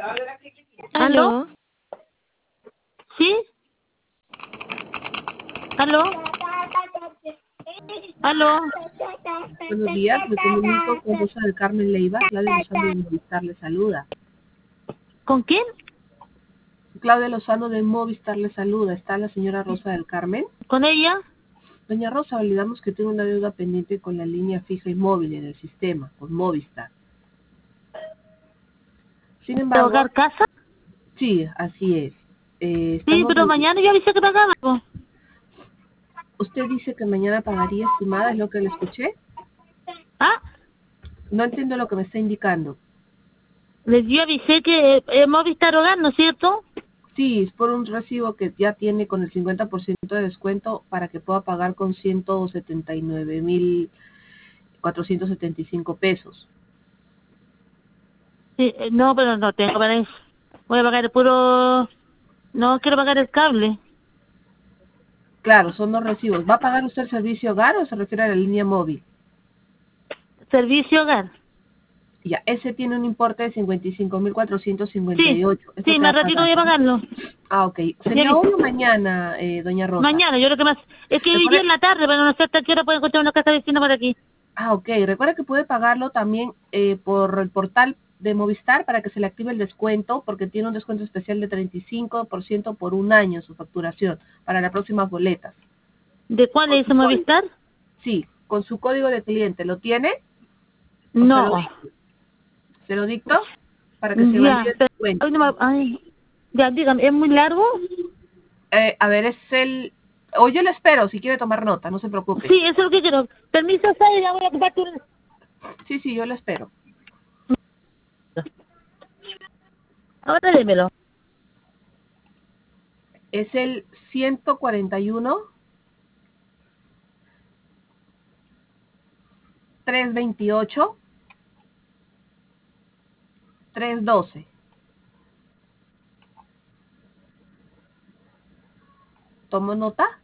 ¿Aló? ¿Aló? ¿Sí? ¿Aló? ¿Aló? Buenos días, me comunico con Rosa del Carmen Leiva. Claudia Lozano de Movistar le saluda. ¿Con quién? Claudia Lozano de Movistar le saluda. ¿Está la señora Rosa del Carmen? ¿Con ella? Doña Rosa, validamos que tiene una deuda pendiente con la línea fija y móvil en el sistema, con Movistar. Sin ¿De embargo, hogar casa? sí, así es. Sí, pero mañana yo avisé que pagaba. Po. Usted dice que mañana pagaría, estimada, ¿es lo que le escuché? ¿Ah? No entiendo lo que me está indicando. Yo avisé que Movistar Hogar, ¿no es cierto? Sí, es por un recibo que ya tiene con el 50% de descuento para que pueda pagar con 179.475 pesos. Sí, no, pero no tengo para eso. Voy a pagar el puro... No quiero pagar el cable. Claro, son dos recibos. ¿Va a pagar usted el servicio hogar o se refiere a la línea móvil? Servicio hogar. Ya, ese tiene un importe de Sí, 55.458. ¿Esto sí, que va más a ratito pagar? voy a pagarlo. Ah, ok. Ya ¿Sería hoy avisé. o mañana, doña Rosa? Mañana, yo creo que más... Es que hoy día Recuerde, en la tarde, pero no sé hasta qué hora puedo encontrar una casa vecina por aquí. ok. Recuerda que puede pagarlo también por el portal de Movistar para que se le active el descuento, porque tiene un descuento especial de 35% por un año en su facturación para las próximas boletas. ¿De cuál Con es su código. Movistar? Sí, con su código de cliente. ¿Lo tiene? ¿O se lo No. dicto? ¿Se lo dicto? Para que se valide Ya. el Pero, descuento. ay, ya, dígame, ¿es muy largo? A ver, es el... O yo le espero si quiere tomar nota, no se preocupe. Sí, eso es lo que quiero. Permiso, Sara, ya voy a ocupar tu... Sí, sí, yo le espero. Ahora démelo. Es el 141 328 312. ¿Tomo nota?